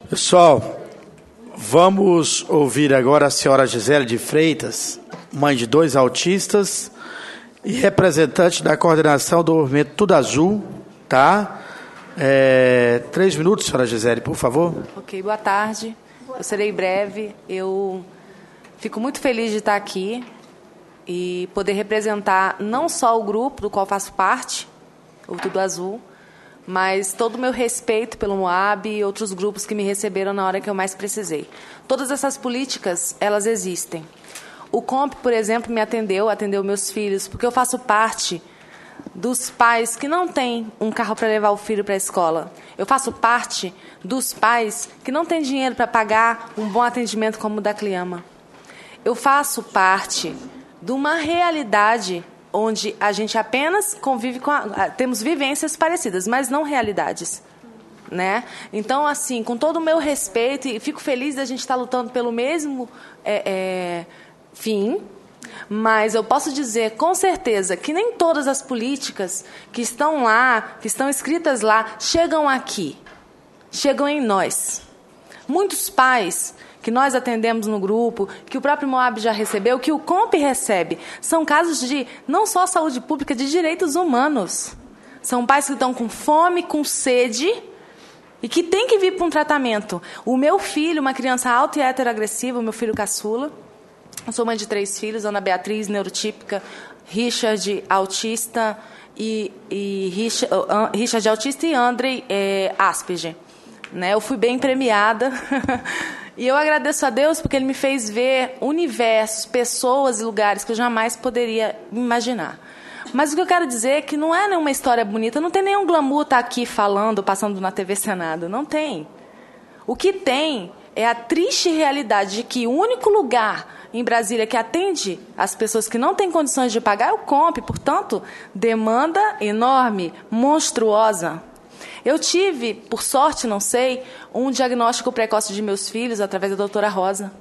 Pessoal, vamos ouvir agora a senhora Gisele de Freitas, mãe de 2 autistas e representante da coordenação do movimento Tudo Azul, tá? 3 minutos, senhora Gisele, por favor. Ok, boa tarde. Eu serei breve. Eu fico muito feliz de estar aqui e poder representar não só o grupo do qual faço parte, o Tudo Azul, mas todo o meu respeito pelo Moab e outros grupos que me receberam na hora que eu mais precisei. Todas essas políticas, elas existem. O COMP, por exemplo, me atendeu meus filhos, porque eu faço parte dos pais que não têm um carro para levar o filho para a escola. Eu faço parte dos pais que não têm dinheiro para pagar um bom atendimento como o da Cliama. Eu faço parte de uma realidade onde a gente apenas convive temos vivências parecidas, mas não realidades, né? Então, assim, com todo o meu respeito, e fico feliz da gente estar lutando pelo mesmo fim, mas eu posso dizer com certeza que nem todas as políticas que estão lá, que estão escritas lá, chegam aqui, chegam em nós. Muitos pais que nós atendemos no grupo, que o próprio Moab já recebeu, que o COMP recebe, são casos de não só saúde pública, de direitos humanos. São pais que estão com fome, com sede e que têm que vir para um tratamento. O meu filho, uma criança auto e heteroagressiva, o meu filho caçula, eu sou mãe de 3 filhos, Ana Beatriz, neurotípica, Richard, autista, Richard autista e Andrei, Asperger. Né? Eu fui bem premiada e eu agradeço a Deus porque Ele me fez ver universos, pessoas e lugares que eu jamais poderia imaginar. Mas o que eu quero dizer é que não é nenhuma história bonita, não tem nenhum glamour estar aqui falando, passando na TV Senado, não tem. O que tem é a triste realidade de que o único lugar em Brasília que atende as pessoas que não têm condições de pagar é o COMP, portanto, demanda enorme, monstruosa. Eu tive, por sorte, não sei, um diagnóstico precoce de meus filhos através da doutora Rosa.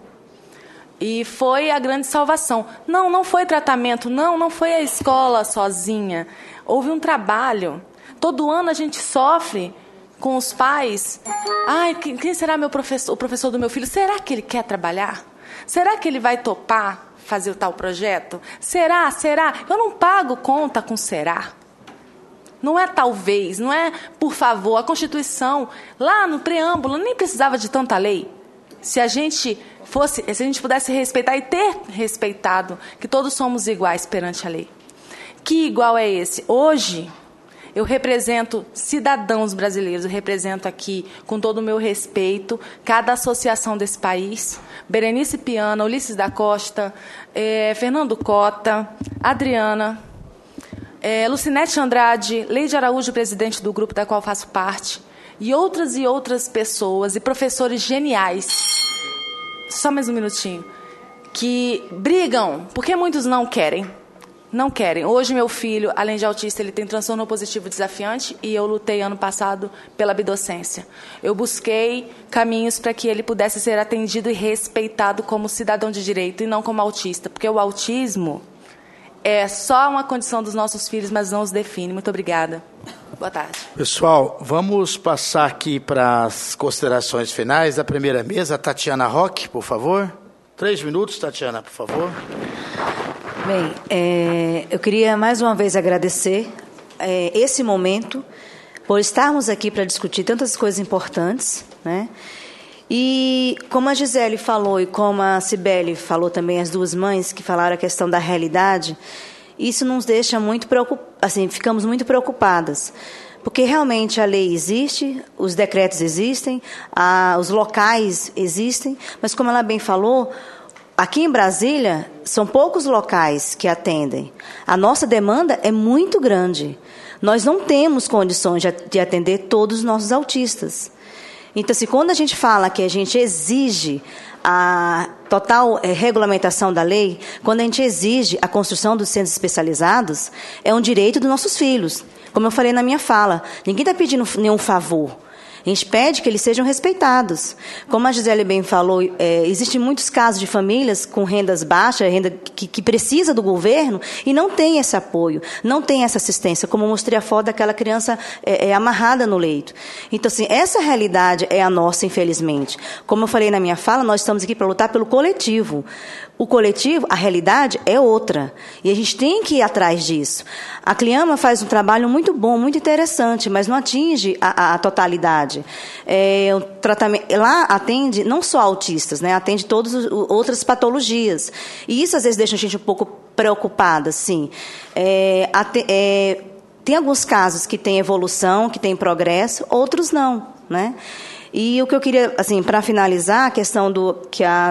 E foi a grande salvação. Não foi tratamento, não foi a escola sozinha. Houve um trabalho. Todo ano a gente sofre com os pais. Ai, quem será o professor do meu filho? Será que ele quer trabalhar? Será que ele vai topar fazer o tal projeto? Será? Eu não pago conta com será. Não é talvez, não é por favor. A Constituição, lá no preâmbulo, nem precisava de tanta lei. Se a gente pudesse respeitar e ter respeitado que todos somos iguais perante a lei. Que igual é esse? Hoje, eu represento cidadãos brasileiros, eu represento aqui, com todo o meu respeito, cada associação desse país. Berenice Piana, Ulisses da Costa, Fernando Cota, Adriana, Lucinete Andrade, Leide Araújo, presidente do grupo da qual faço parte, e outras pessoas e professores geniais, só mais um minutinho, que brigam, porque muitos não querem. Não querem. Hoje, meu filho, além de autista, ele tem transtorno positivo desafiante e eu lutei ano passado pela bidocência. Eu busquei caminhos para que ele pudesse ser atendido e respeitado como cidadão de direito e não como autista, porque o autismo é só uma condição dos nossos filhos, mas não os define. Muito obrigada. Boa tarde. Pessoal, vamos passar aqui para as considerações finais da primeira mesa. Tatiana Roque, por favor. 3 minutos, Tatiana, por favor. Bem, eu queria mais uma vez agradecer esse momento, por estarmos aqui para discutir tantas coisas importantes, né? E como a Gisele falou e como a Cibele falou também, as 2 mães que falaram a questão da realidade, isso nos deixa muito ficamos muito preocupadas, porque realmente a lei existe, os decretos existem, os locais existem, mas como ela bem falou, aqui em Brasília, são poucos locais que atendem. A nossa demanda é muito grande. Nós não temos condições de atender todos os nossos autistas. Então, quando a gente fala que a gente exige a total regulamentação da lei, quando a gente exige a construção dos centros especializados, é um direito dos nossos filhos. Como eu falei na minha fala, ninguém está pedindo nenhum favor. A gente pede que eles sejam respeitados. Como a Gisele bem falou, existem muitos casos de famílias com rendas baixas, renda que precisa do governo, e não tem esse apoio, não tem essa assistência, como eu mostrei a foto daquela criança amarrada no leito. Então, assim, essa realidade é a nossa, infelizmente. Como eu falei na minha fala, nós estamos aqui para lutar pelo coletivo. O coletivo, a realidade é outra. E a gente tem que ir atrás disso. A Cliama faz um trabalho muito bom, muito interessante, mas não atinge a totalidade. O tratamento, lá atende não só autistas, né? Atende todas as outras patologias. E isso, às vezes, deixa a gente um pouco preocupada, sim. Tem alguns casos que tem evolução, que tem progresso, outros não, né? E o que eu queria, assim, para finalizar, a questão que a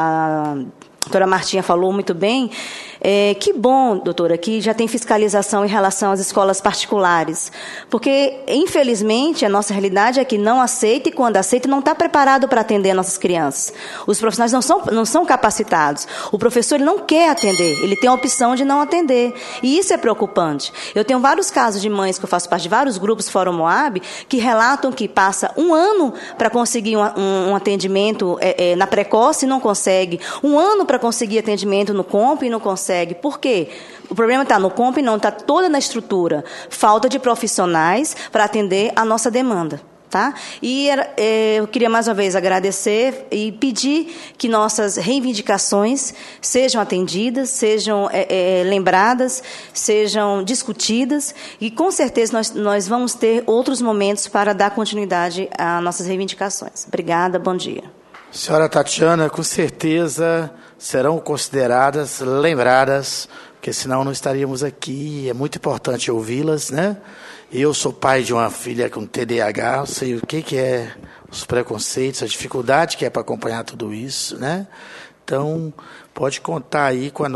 doutora Martinha falou muito bem, que bom, doutora, que já tem fiscalização em relação às escolas particulares. Porque, infelizmente, a nossa realidade é que não aceita, e quando aceita, não está preparado para atender nossas crianças. Os profissionais não são capacitados. O professor ele não quer atender, ele tem a opção de não atender. E isso é preocupante. Eu tenho vários casos de mães, que eu faço parte de vários grupos Fórum Moab, que relatam que passa 1 ano para conseguir um atendimento na precoce e não consegue. 1 ano para conseguir atendimento no COMP e não consegue. Por quê? O problema está no COMP, não, está toda na estrutura. Falta de profissionais para atender a nossa demanda. Tá? E eu queria mais uma vez agradecer e pedir que nossas reivindicações sejam atendidas, sejam lembradas, sejam discutidas, e com certeza nós vamos ter outros momentos para dar continuidade às nossas reivindicações. Obrigada, bom dia. Senhora Tatiana, com certeza serão consideradas, lembradas, porque senão não estaríamos aqui. É muito importante ouvi-las, né? Eu sou pai de uma filha com TDAH, eu sei o que é os preconceitos, a dificuldade que é para acompanhar tudo isso, né? Então, pode contar aí com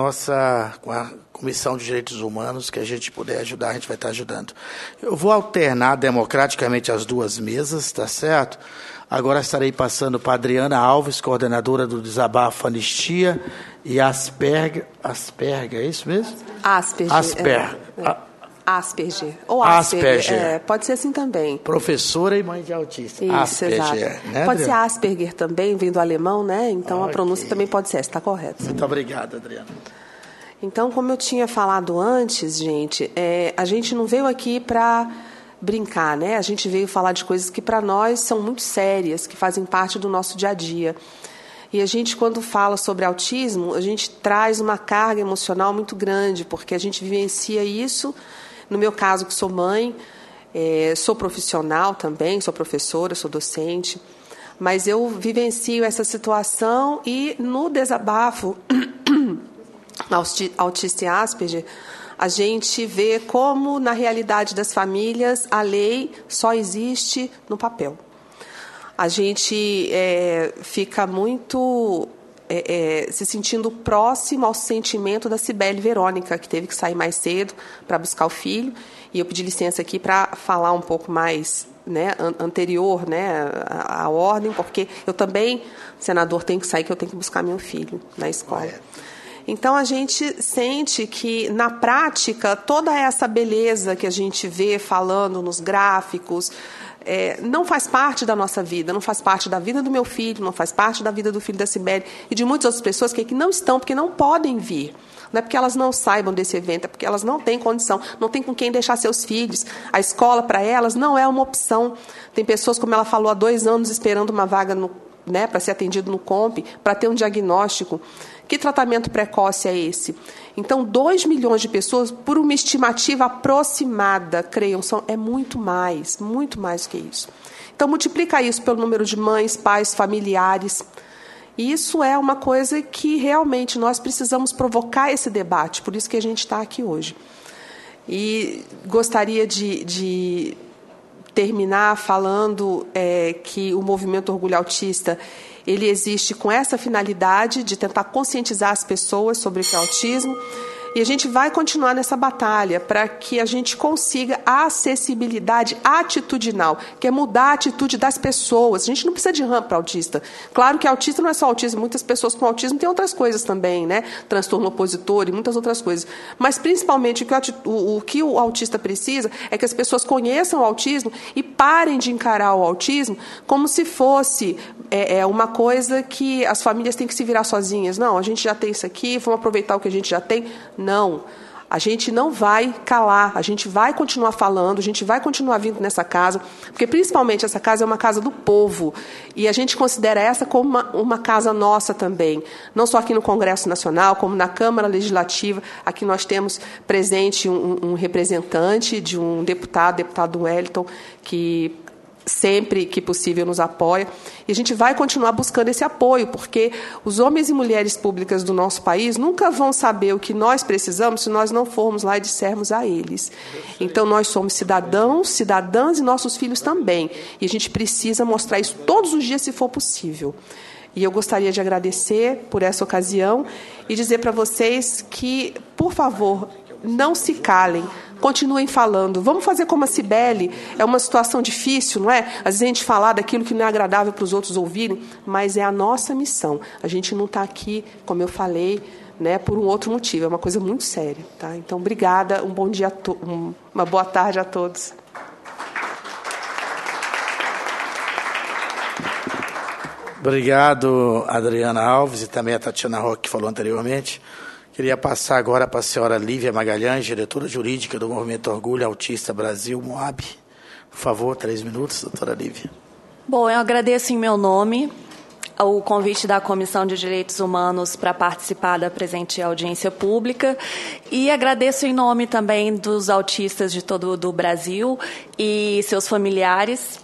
a Comissão de Direitos Humanos, que a gente puder ajudar, a gente vai estar ajudando. Eu vou alternar democraticamente as duas mesas, tá certo? Agora estarei passando para a Adriana Alves, coordenadora do Desabafo Anistia, e Asperger, é isso mesmo? Asperger. Asperger. Ou Asperger. Pode ser assim também. Professora e mãe de autista. Isso, Asperger, exato. né, pode ser Asperger também, vem do alemão, né? Então okay. A pronúncia também pode ser, está correta. Muito obrigado, Adriana. Então, como eu tinha falado antes, gente, a gente não veio aqui para brincar, né? A gente veio falar de coisas que para nós são muito sérias, que fazem parte do nosso dia a dia. E a gente, quando fala sobre autismo, a gente traz uma carga emocional muito grande, porque a gente vivencia isso. No meu caso, que sou mãe, sou profissional também, sou professora, sou docente, mas eu vivencio essa situação e no desabafo autista e Asperger, a gente vê como, na realidade das famílias, a lei só existe no papel. A gente fica muito se sentindo próximo ao sentimento da Cibele Verônica, que teve que sair mais cedo para buscar o filho. E eu pedi licença aqui para falar um pouco mais, né, anterior, né, à ordem, porque eu também, senador, tenho que sair, que eu tenho que buscar meu filho na escola. Então, a gente sente que, na prática, toda essa beleza que a gente vê falando nos gráficos, não faz parte da nossa vida, não faz parte da vida do meu filho, não faz parte da vida do filho da Cibele e de muitas outras pessoas que aqui não estão, porque não podem vir. Não é porque elas não saibam desse evento, é porque elas não têm condição, não têm com quem deixar seus filhos. A escola, para elas, não é uma opção. Tem pessoas, como ela falou, há 2 anos esperando uma vaga para ser atendido no COMP, para ter um diagnóstico. Que tratamento precoce é esse? Então, 2 milhões de pessoas, por uma estimativa aproximada, creiam, é muito mais que isso. Então, multiplica isso pelo número de mães, pais, familiares. E isso é uma coisa que realmente nós precisamos provocar esse debate, por isso que a gente está aqui hoje. E gostaria de terminar falando que o Movimento Orgulho Autista ele existe com essa finalidade de tentar conscientizar as pessoas sobre o que é autismo. E a gente vai continuar nessa batalha para que a gente consiga a acessibilidade atitudinal, que é mudar a atitude das pessoas. A gente não precisa de rampa para autista. Claro que autista não é só autismo, muitas pessoas com autismo têm outras coisas também, né? Transtorno opositor e muitas outras coisas. Mas, principalmente, o que o autista precisa é que as pessoas conheçam o autismo e parem de encarar o autismo como se fosse uma coisa que as famílias têm que se virar sozinhas. Não, a gente já tem isso aqui, vamos aproveitar o que a gente já tem. Não, a gente não vai calar, a gente vai continuar falando, a gente vai continuar vindo nessa casa, porque principalmente essa casa é uma casa do povo, e a gente considera essa como uma casa nossa também, não só aqui no Congresso Nacional, como na Câmara Legislativa. Aqui nós temos presente um representante de um deputado Wellington, que sempre que possível nos apoia, e a gente vai continuar buscando esse apoio, porque os homens e mulheres públicas do nosso país nunca vão saber o que nós precisamos se nós não formos lá e dissermos a eles. Então, nós somos cidadãos, cidadãs e nossos filhos também, e a gente precisa mostrar isso todos os dias, se for possível. E eu gostaria de agradecer por essa ocasião e dizer para vocês que, por favor, não se calem, continuem falando. Vamos fazer como a Cibele. É uma situação difícil, não é? Às vezes a gente falar daquilo que não é agradável para os outros ouvirem, mas é a nossa missão. A gente não está aqui, como eu falei, né, por um outro motivo. É uma coisa muito séria. Tá? Então, obrigada. Um bom dia, uma boa tarde a todos. Obrigado, Adriana Alves, e também a Tatiana Roque, que falou anteriormente. Queria passar agora para a senhora Lívia Magalhães, diretora jurídica do Movimento Orgulho Autista Brasil, MOAB. Por favor, 3 minutos, doutora Lívia. Bom, eu agradeço em meu nome o convite da Comissão de Direitos Humanos para participar da presente audiência pública e agradeço em nome também dos autistas de todo o Brasil e seus familiares,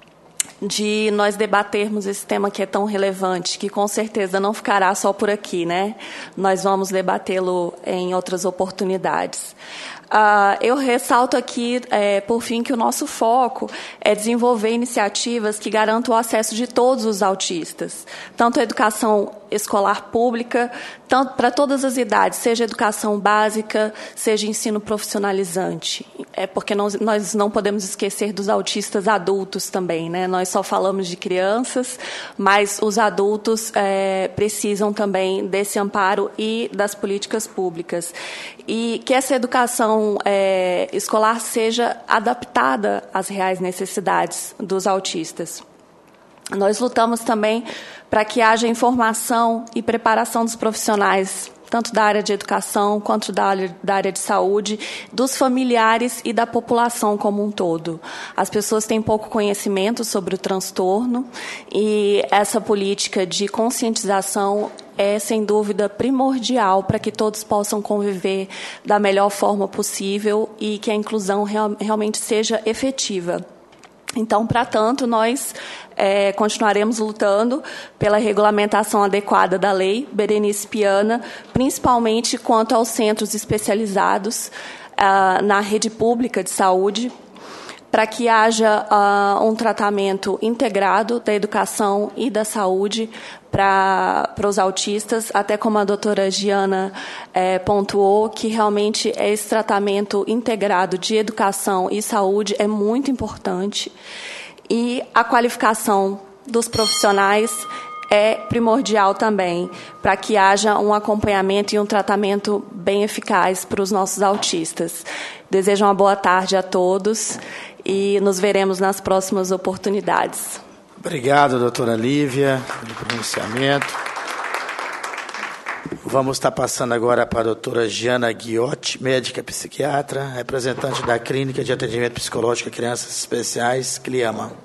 de nós debatermos esse tema que é tão relevante, que com certeza não ficará só por aqui, né? Nós vamos debatê-lo em outras oportunidades. Eu ressalto aqui, por fim, que o nosso foco é desenvolver iniciativas que garantam o acesso de todos os autistas, tanto a educação escolar pública, tanto para todas as idades, seja educação básica, seja ensino profissionalizante. Porque nós não podemos esquecer dos autistas adultos também, né? Nós só falamos de crianças, mas os adultos precisam também desse amparo e das políticas públicas. E que essa educação escolar seja adaptada às reais necessidades dos autistas. Nós lutamos também para que haja informação e preparação dos profissionais, tanto da área de educação quanto da área de saúde, dos familiares e da população como um todo. As pessoas têm pouco conhecimento sobre o transtorno e essa política de conscientização é, sem dúvida, primordial para que todos possam conviver da melhor forma possível e que a inclusão realmente seja efetiva. Então, para tanto, nós continuaremos lutando pela regulamentação adequada da lei Berenice Piana, principalmente quanto aos centros especializados na rede pública de saúde, para que haja um tratamento integrado da educação e da saúde para os autistas, até como a doutora Giana pontuou, que realmente esse tratamento integrado de educação e saúde é muito importante. E a qualificação dos profissionais é primordial também, para que haja um acompanhamento e um tratamento bem eficaz para os nossos autistas. Desejo uma boa tarde a todos e nos veremos nas próximas oportunidades. Obrigado, doutora Lívia, pelo pronunciamento. Vamos estar passando agora para a doutora Giana Guiotti, médica psiquiatra, representante da Clínica de Atendimento Psicológico a Crianças Especiais, CLIAMA.